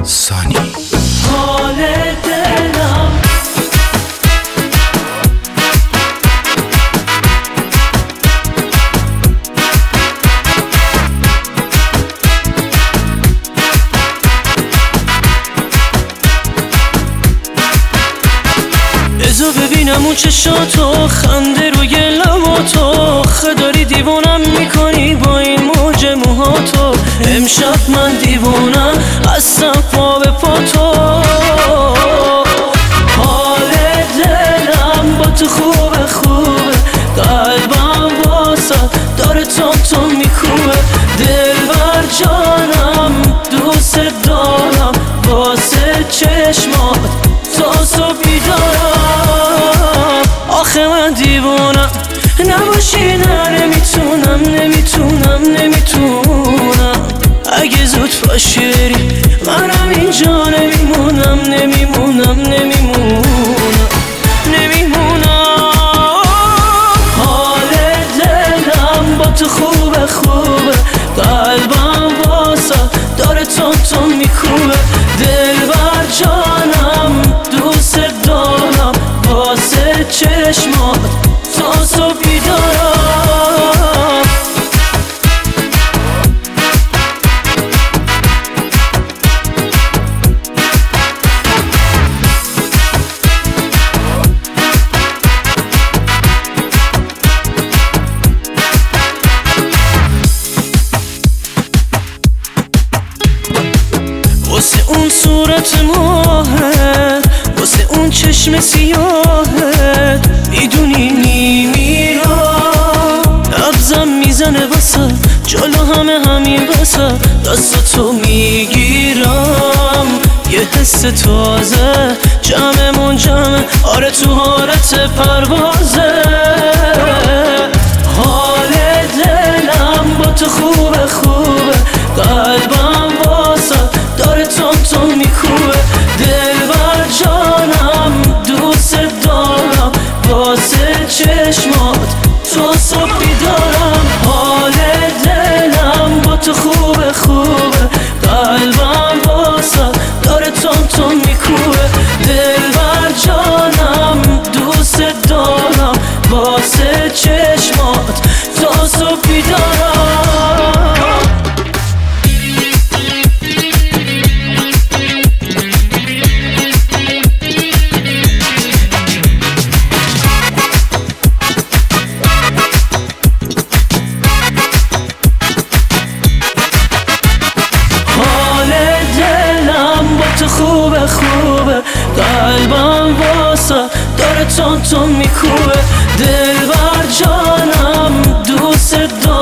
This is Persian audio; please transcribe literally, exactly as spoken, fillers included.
سانی حال دلم بذار ببینم اون چشاتو، خنده روی لباتو، خه داری دیوونم میکنی با این موج موهاتو. امشب من دیوونم هستم پا به پاتو. حال دلم با تو خوبه خوبه، قلبم واسه داره تون تون میکوبه. دلبر جانم دوست دارم، واسه چشمات تا صبح بیدارم. آخه من دیوونم نباشی، نه نمیتونم نمیتونم نمیتونم. اگه زود پاشی بری منم اینجا نمیمونم نمیمونم نمیمونم نمیمونم. حال دلم با تو خوبه خوبه، قلبم واسه داره تون تون میکوبه. دلبر جانم دوست دارم، واسه چشمات تا صبح بیدارم. واسه اون صورت ماهت، واسه اون چشم سیاهت، میدونی میمیرم. نبضم میزنه واسه جلو همه همین واسه دستاتو میگیرم. یه حس تازه جمعمون جمعه، آره تو حالت پروازه. حال دلم با تو خوبه خوبه، قلبم واسه داره تون تون میکوبه. دلبر جانم دوست دارم، واسه چشمات تا صبح بیدارم. حال دلم با تو خوبه خوبه، قلبم واسه داره تون تون میکوبه. دلبر جانم دوست دارم، واسه چشمات تا صبح بیدارم. خوبه خوبه، قلبم واسه داره تون تون میکوبه. دلبر جانم دوست دارم،